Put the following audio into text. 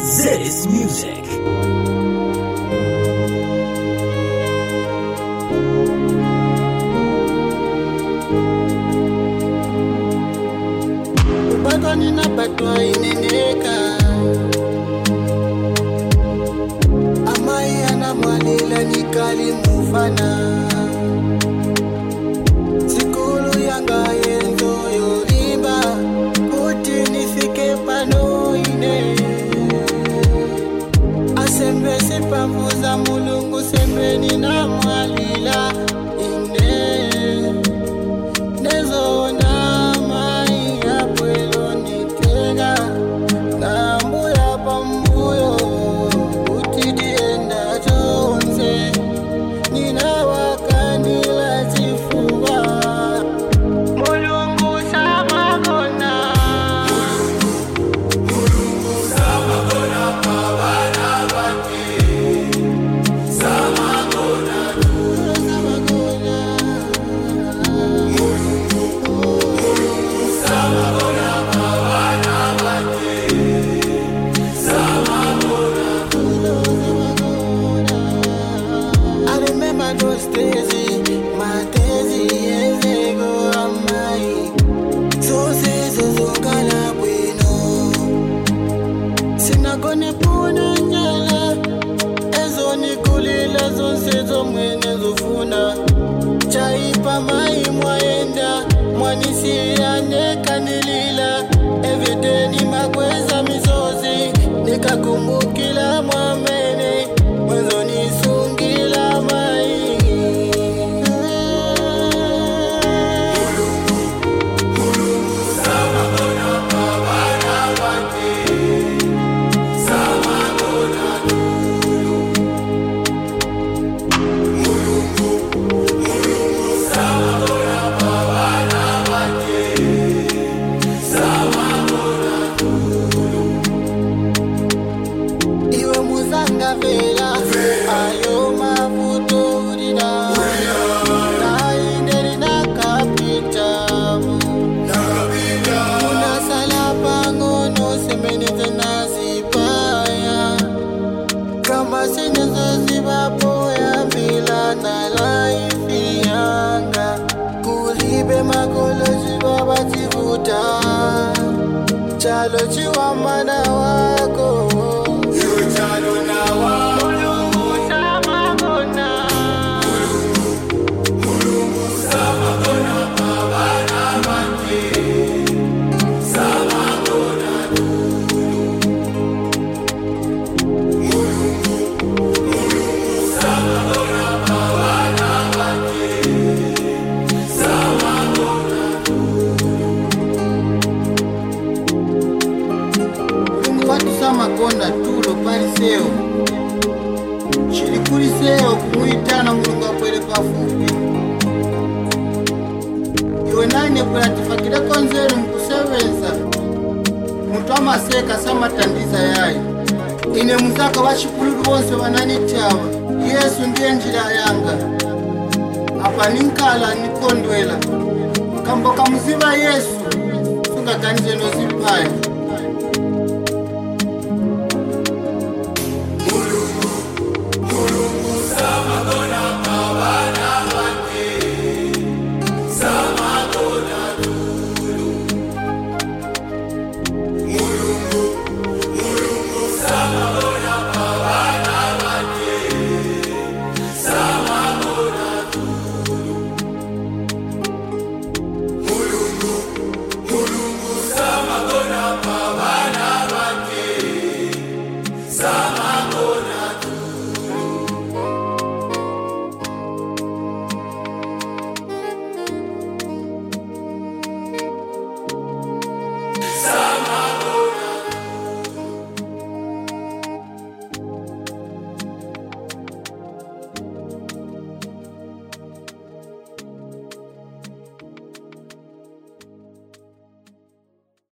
Zedis Music. Bado ninapatwa ineneka, amai anamwalila nikali mufana. Sikulu yanga yenzo yolimba, kuti nifike pano ine. Asembe sipambuza mulungu sembe ninamwalila ine. Nezona chaipa mai mwaenda mwanisiane kanilila evideni makweza misozi nikakumbukila mwamene mwezo nisungila mai ayo mafuto urina nainderi nakapitamu unasala pangono semeneze nazipaya kama sinezo zivapoya mbila na laifi yanga kulibe makolo zivava zivuta chalo chiwamana wako chalo na wako makona tulo pariseo chilikuliseo kumuitana mulungu apwele pafupi iwe nane kulatifakile konzelu mkusevenza mutu amaseka samatandiza yayo ine muzaka wachipululu bonse wananitawa Yesu ndiye njira yanga apa ninkala nikondwela kamboka muziva Yesu sungaganize nozipaya